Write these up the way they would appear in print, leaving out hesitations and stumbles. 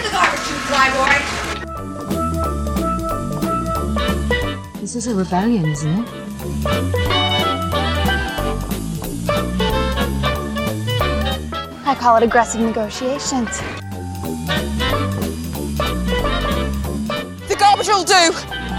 the garbage, you flyboy! This is a rebellion, isn't it? I call it aggressive negotiations. The garbage will do!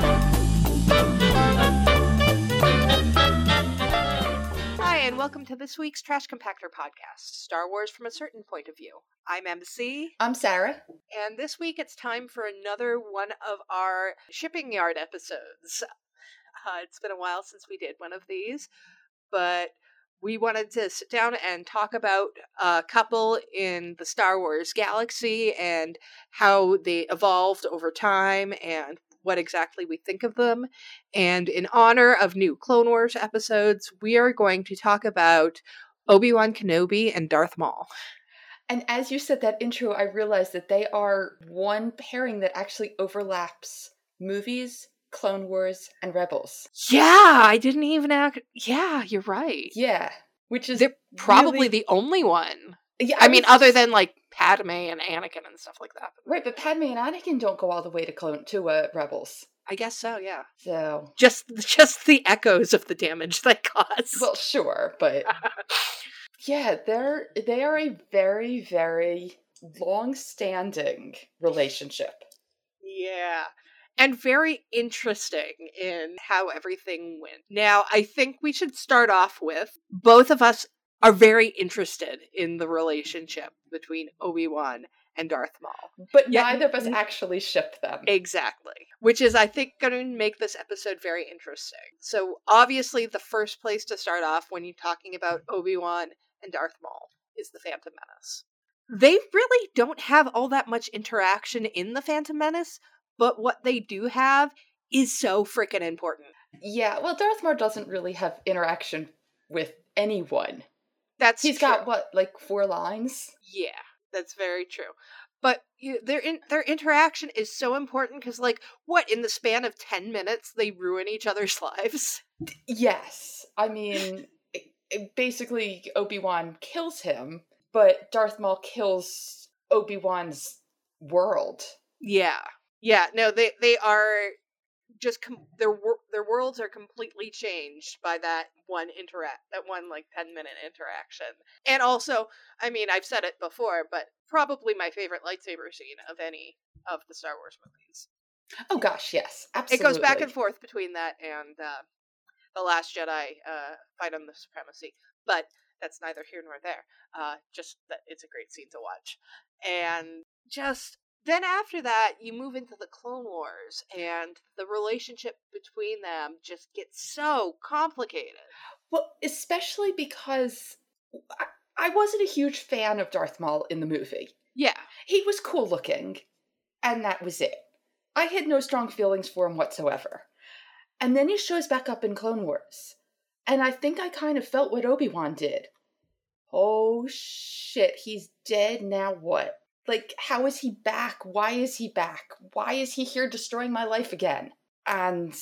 Hi, and welcome to this week's Trash Compactor podcast, Star Wars from a Certain Point of View. I'm MC. I'm Sarah. And this week it's time for another one of our shipping yard episodes. It's been a while since we did one of these, but we wanted to sit down and talk about a couple in the Star Wars galaxy and how they evolved over time and what exactly we think of them. And in honor of new Clone Wars episodes, we are going to talk about Obi-Wan Kenobi and Darth Maul. And as you said that intro, I realized that they are one pairing that actually overlaps movies, Clone Wars, and Rebels. Yeah, I didn't even Yeah, you're right. Yeah, which is they're probably really... the only one. Yeah, I mean, other than like Padme and Anakin and stuff like that. Right, but Padme and Anakin don't go all the way to Rebels. I guess so, yeah. So just the echoes of the damage they caused. Well, sure, but yeah, they are a very, very long-standing relationship. Yeah. And very interesting in how everything went. Now, I think we should start off with both of us are very interested in the relationship between Obi-Wan and Darth Maul. But neither of us actually ship them. Exactly. Which is, I think, going to make this episode very interesting. So, obviously, the first place to start off when you're talking about Obi-Wan and Darth Maul is the Phantom Menace. They really don't have all that much interaction in the Phantom Menace, but what they do have is so freaking important. Yeah, well, Darth Maul doesn't really have interaction with anyone. He's true. Got, what, like 4 lines? Yeah, that's very true. But their interaction is so important because, like, what, in the span of 10 minutes, they ruin each other's lives? Yes. I mean, basically, Obi-Wan kills him, but Darth Maul kills Obi-Wan's world. Yeah. Yeah, no, they are just their worlds are completely changed by that one 10-minute interaction. And also, I mean, I've said it before, but probably my favorite lightsaber scene of any of the Star Wars movies. Oh gosh, yes, absolutely. It goes back and forth between that and the Last Jedi fight on the Supremacy, but that's neither here nor there. Just that it's a great scene to watch, and just. Then after that, you move into the Clone Wars, and the relationship between them just gets so complicated. Well, especially because I wasn't a huge fan of Darth Maul in the movie. Yeah. He was cool looking, and that was it. I had no strong feelings for him whatsoever. And then he shows back up in Clone Wars, and I think I kind of felt what Obi-Wan did. Oh shit, he's dead, now what? Like, how is he back? Why is he back? Why is he here destroying my life again? And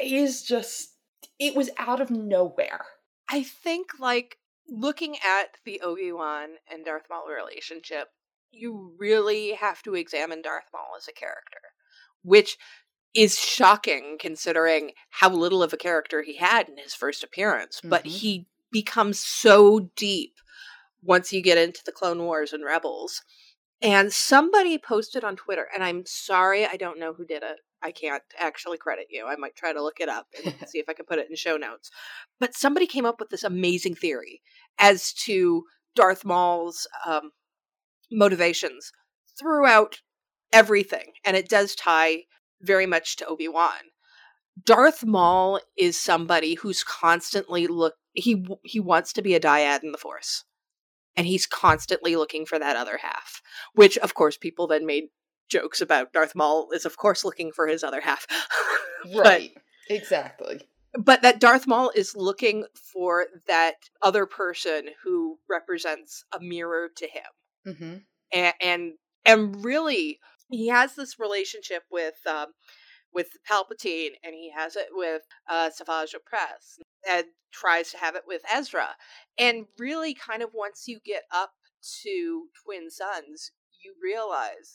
it was out of nowhere. I think, like, looking at the Obi-Wan and Darth Maul relationship, you really have to examine Darth Maul as a character, which is shocking considering how little of a character he had in his first appearance. Mm-hmm. But he becomes so deep once you get into the Clone Wars and Rebels. And somebody posted on Twitter, and I'm sorry, I don't know who did it. I can't actually credit you. I might try to look it up and see if I can put it in show notes. But somebody came up with this amazing theory as to Darth Maul's motivations throughout everything. And it does tie very much to Obi-Wan. Darth Maul is somebody who's constantly he wants to be a dyad in the Force. And he's constantly looking for that other half, which, of course, people then made jokes about. Darth Maul is, of course, looking for his other half. Right, exactly. But that Darth Maul is looking for that other person who represents a mirror to him. Mm-hmm. And really, he has this relationship with Palpatine, and he has it with Savage Opress, and tries to have it with Ezra. And really, kind of once you get up to Twin Suns, you realize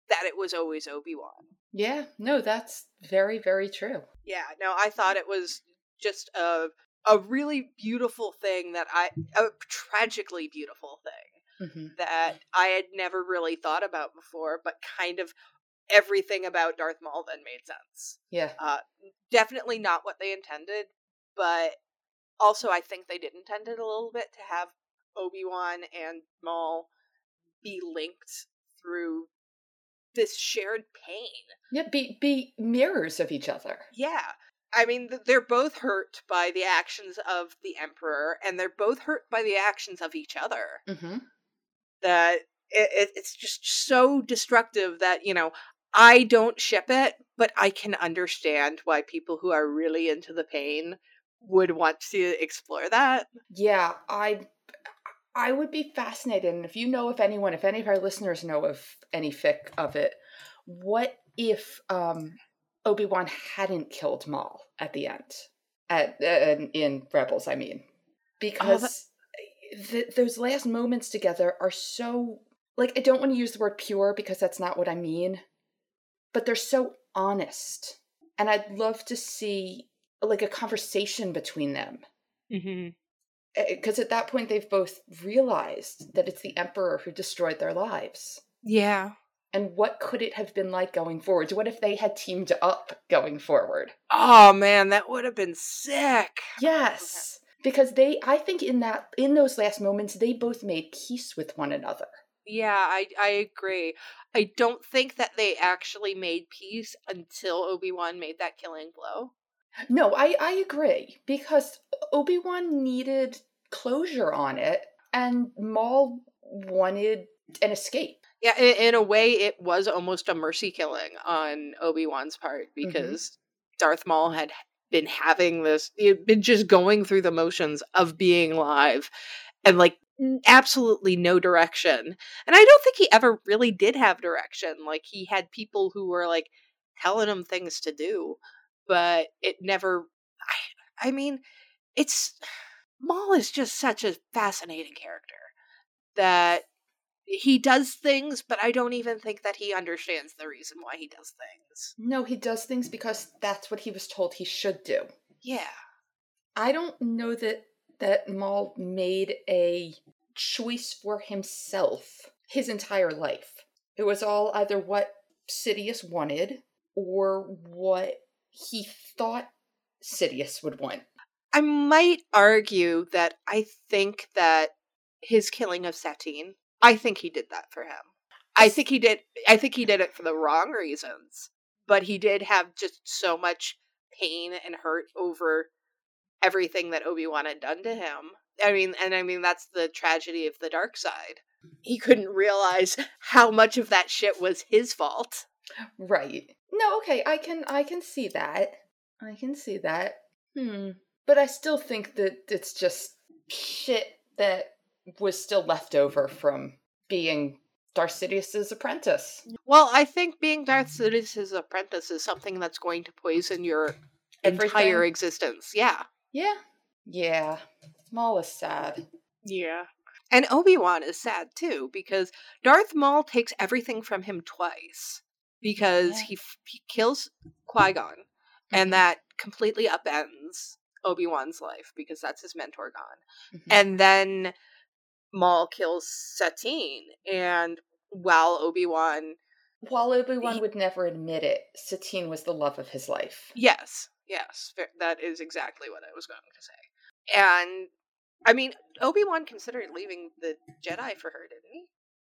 that it was always Obi-Wan. Yeah, no, that's very, very true. Yeah, no, I thought it was just a really beautiful thing a tragically beautiful thing Mm-hmm. that I had never really thought about before, but kind of everything about Darth Maul then made sense. Yeah. Definitely not what they intended, but also I think they did intend it a little bit to have Obi-Wan and Maul be linked through this shared pain. Yeah, be mirrors of each other. Yeah. I mean, they're both hurt by the actions of the Emperor, and they're both hurt by the actions of each other. Mm-hmm. That it's just so destructive that, I don't ship it, but I can understand why people who are really into the pain would want to explore that. Yeah, I would be fascinated, and if any of our listeners know of any fic of it, what if Obi-Wan hadn't killed Maul at the end, in Rebels, I mean, because those last moments together are so, like, I don't want to use the word pure because that's not what I mean, but they're so honest, and I'd love to see like a conversation between them. Mm-hmm. Because at that point, they've both realized that it's the Emperor who destroyed their lives. Yeah. And what could it have been like going forward? What if they had teamed up going forward? Oh, man, that would have been sick. Yes. Because I think in those last moments, they both made peace with one another. Yeah, I agree. I don't think that they actually made peace until Obi-Wan made that killing blow. No, I agree. Because Obi-Wan needed closure on it, and Maul wanted an escape. Yeah, in a way, it was almost a mercy killing on Obi-Wan's part, because Darth Maul had been having this, he'd been just going through the motions of being alive, and like absolutely no direction. And I don't think he ever really did have direction. Like, he had people who were like telling him things to do, but it never, I mean, Maul is just such a fascinating character that he does things, but I don't even think that he understands the reason why he does things. No, he does things because that's what he was told he should do. Yeah. I don't know that Maul made a choice for himself his entire life. It was all either what Sidious wanted or what he thought Sidious would want. I might argue that I think that his killing of Satine, I think he did that for him. I think he did it for the wrong reasons, but he did have just so much pain and hurt over everything that Obi-Wan had done to him. I mean that's the tragedy of the dark side. He couldn't realize how much of that shit was his fault. Right. No, okay, I can see that. I can see that. But I still think that it's just shit that was still left over from being Darth Sidious's apprentice. Well, I think being Darth Sidious's apprentice is something that's going to poison your entire existence. Yeah. Yeah. Yeah. Maul is sad. Yeah. And Obi-Wan is sad too, because Darth Maul takes everything from him twice. Because he kills Qui-Gon, and that completely upends Obi-Wan's life, because that's his mentor gone. And then Maul kills Satine, and while Obi-Wan would never admit it, Satine was the love of his life. Yes, that is exactly what I was going to say. And, I mean, Obi-Wan considered leaving the Jedi for her, didn't he?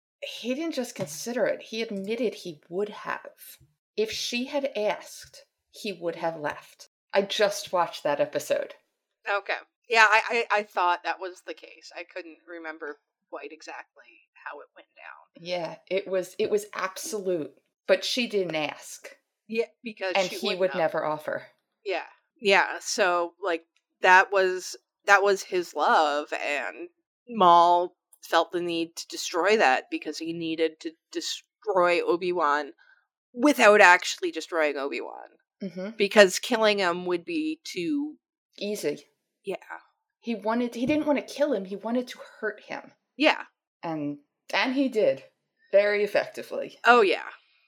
He didn't just consider it, he admitted he would have. If she had asked, he would have left. I just watched that episode. Okay. Yeah, I thought that was the case. I couldn't remember quite exactly how it went down. Yeah, it was absolute. But she didn't ask. Yeah, because he would never offer. Yeah. Yeah, so like that was his love, and Maul felt the need to destroy that because he needed to destroy Obi-Wan without actually destroying Obi-Wan. Because killing him would be too easy. Yeah. He didn't want to kill him, he wanted to hurt him. Yeah. And he did. Very effectively. Oh yeah.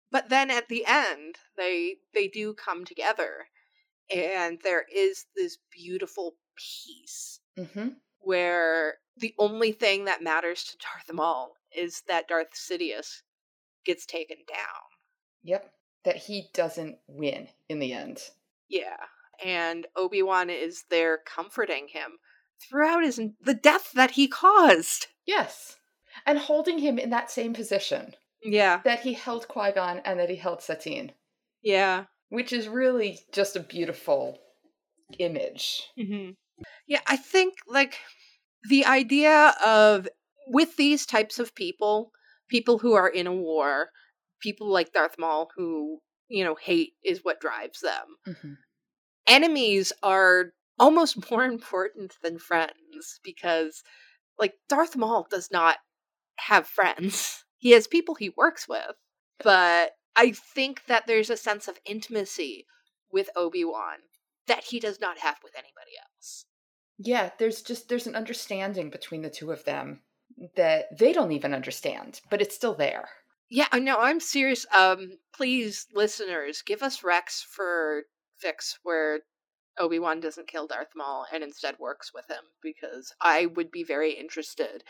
But then at the end, they do come together, and there is this beautiful peace Mm-hmm. where the only thing that matters to Darth Maul is that Darth Sidious gets taken down. Yep. That he doesn't win in the end. Yeah. And Obi-Wan is there comforting him throughout the death that he caused. Yes. And holding him in that same position Yeah. that he held Qui-Gon and that he held Satine. Yeah. Which is really just a beautiful image. Mm-hmm. Yeah, I think, like, the idea of, with these types of people who are in a war, people like Darth Maul who, hate is what drives them. Mm-hmm. Enemies are almost more important than friends because, like, Darth Maul does not have friends. He has people he works with, but I think that there's a sense of intimacy with Obi-Wan that he does not have with anybody else. Yeah, there's an understanding between the two of them that they don't even understand, but it's still there. Yeah, I know, I'm serious. Please, listeners, give us Rex for fics where Obi-Wan doesn't kill Darth Maul and instead works with him, because I would be very interested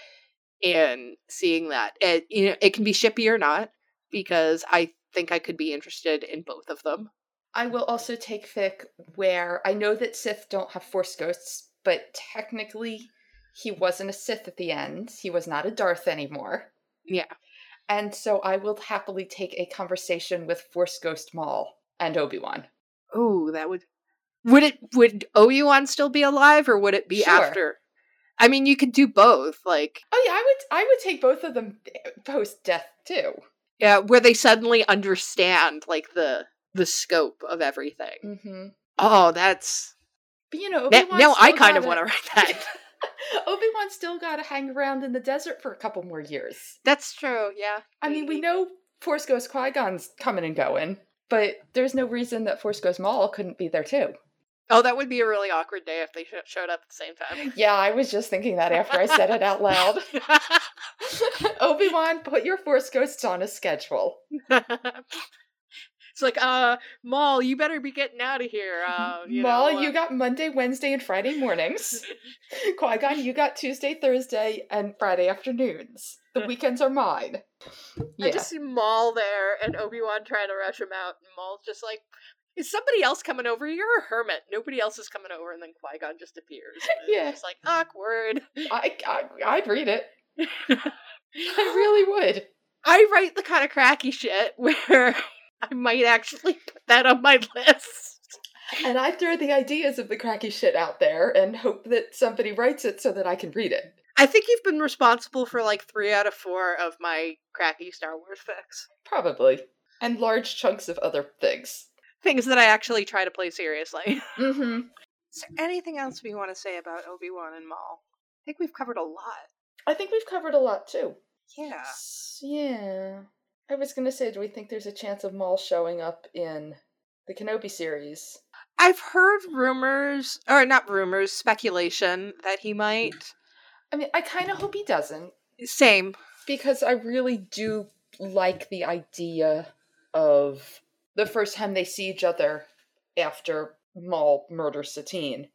in seeing that. It can be shippy or not, because I think I could be interested in both of them. I will also take fic where I know that Sith don't have Force ghosts, but technically he wasn't a Sith at the end. He was not a Darth anymore. Yeah. And so I will happily take a conversation with Force Ghost Maul and Obi-Wan. Oh, that would Obi-Wan still be alive, or would it be Sure. after? I mean, you could do both, like, Oh yeah, I would take both of them post-death too. yeah, where they suddenly understand, like, the scope of everything. Mm-hmm. Oh, that's... But Obi-Wan now I still kind of gotta- want to write that. Obi-Wan still got to hang around in the desert for a couple more years. That's true, yeah. I mean, we know Force Ghost Qui-Gon's coming and going, but there's no reason that Force Ghost Maul couldn't be there too. Oh, that would be a really awkward day if they showed up at the same time. Yeah, I was just thinking that after I said it out loud. Obi-Wan, put your Force Ghosts on a schedule. It's like, Maul, you better be getting out of here. Maul, you got Monday, Wednesday, and Friday mornings. Qui-Gon, you got Tuesday, Thursday, and Friday afternoons. The weekends are mine. Yeah. I just see Maul there and Obi-Wan trying to rush him out, and Maul's just like, is somebody else coming over? You're a hermit. Nobody else is coming over, and then Qui-Gon just appears. Yeah. It's like, awkward. I'd read it. I really would. I write the kind of cracky shit where I might actually put that on my list. And I throw the ideas of the cracky shit out there and hope that somebody writes it so that I can read it. I think you've been responsible for like 3 out of 4 of my cracky Star Wars fics. Probably. And large chunks of other things. Things that I actually try to play seriously. Mm-hmm. Is there anything else we want to say about Obi-Wan and Maul? I think we've covered a lot. I think we've covered a lot, too. Yeah. Yeah. I was going to say, do we think there's a chance of Maul showing up in the Kenobi series? I've heard rumors, or not rumors, speculation that he might. I mean, I kind of hope he doesn't. Same. Because I really do like the idea of the first time they see each other after Maul murders Satine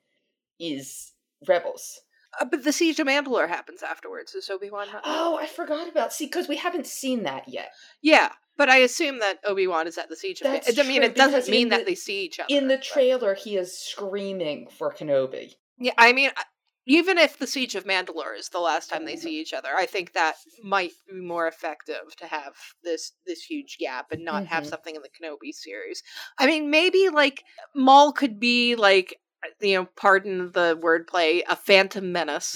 is Rebels. But the Siege of Mandalore happens afterwards. Is Obi-Wan not? Oh, I forgot about... See, because we haven't seen that yet. Yeah, but I assume that Obi-Wan is at the Siege of Mandalore. That's I mean, true, it doesn't because mean in that the- they see each other. In the but- trailer, he is screaming for Kenobi. Yeah, I mean, even if the Siege of Mandalore is the last time they see each other, I think that might be more effective to have this huge gap and not have Mhm. something in the Kenobi series. I mean, maybe, like, Maul could be, like, pardon the wordplay, a phantom menace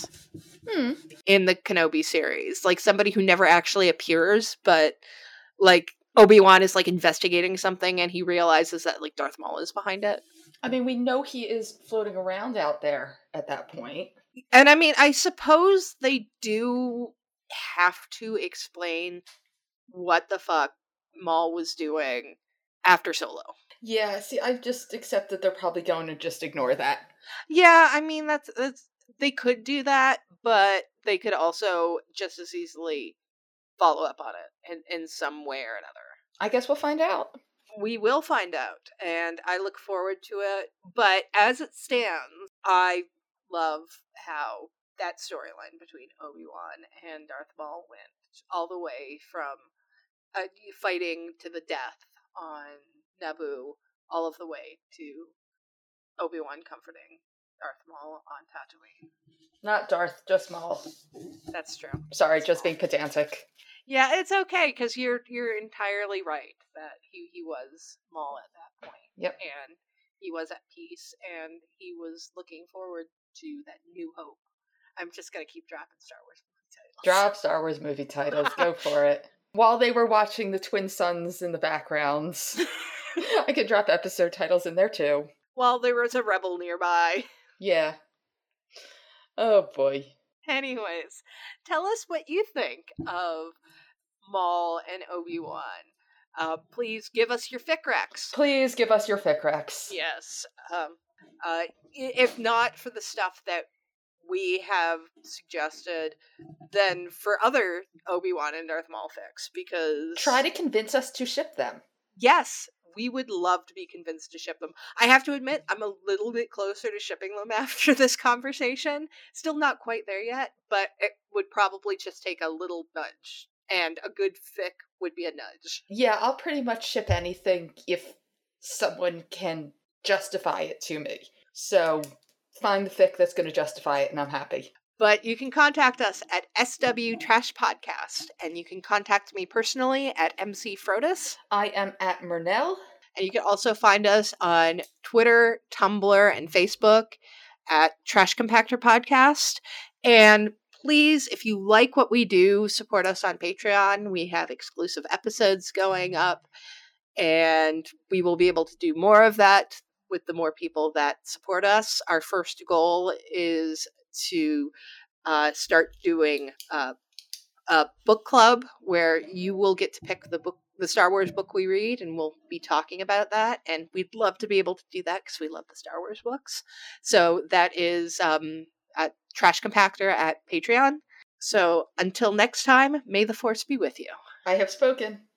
in the Kenobi series. Like, somebody who never actually appears, but, like, Obi-Wan is, like, investigating something and he realizes that, like, Darth Maul is behind it. I mean, we know he is floating around out there at that point. And I mean, I suppose they do have to explain what the fuck Maul was doing after Solo. Yeah, see, I've just accepted they're probably going to just ignore that. Yeah, I mean, that's they could do that, but they could also just as easily follow up on it in some way or another. I guess we'll find out. We will find out, and I look forward to it. But as it stands, I love how that storyline between Obi-Wan and Darth Maul went all the way from fighting to the death on Naboo, all of the way to Obi-Wan comforting Darth Maul on Tatooine. Not Darth, just Maul. That's true. Sorry, just being pedantic. Yeah, it's okay, because you're entirely right that he was Maul at that point. Yep. And he was at peace, and he was looking forward to that new hope. I'm just going to keep dropping Star Wars movie titles. Drop Star Wars movie titles. Go for it. While they were watching the Twin Suns in the backgrounds, I could drop episode titles in there too. While there was a rebel nearby. Yeah. Oh boy. Anyways, tell us what you think of Maul and Obi-Wan. Please give us your fic recs. Please give us your fic recs. Yes. If not for the stuff that we have suggested, then for other Obi-Wan and Darth Maul fics, because... Try to convince us to ship them. Yes, we would love to be convinced to ship them. I have to admit, I'm a little bit closer to shipping them after this conversation. Still not quite there yet, but it would probably just take a little nudge. And a good fic would be a nudge. Yeah, I'll pretty much ship anything if someone can justify it to me. So, find the fic that's going to justify it, and I'm happy. But you can contact us at SW Trash Podcast, and you can contact me personally at MC Frodis. I am at Murnell. And you can also find us on Twitter, Tumblr, and Facebook at Trash Compactor Podcast. And please, if you like what we do, support us on Patreon. We have exclusive episodes going up, and we will be able to do more of that with the more people that support us. Our first goal is to start doing a book club where you will get to pick the Star Wars book we read, and we'll be talking about that. And we'd love to be able to do that because we love the Star Wars books. So that is at Trash Compactor at Patreon. So until next time, may the Force be with you. I have spoken.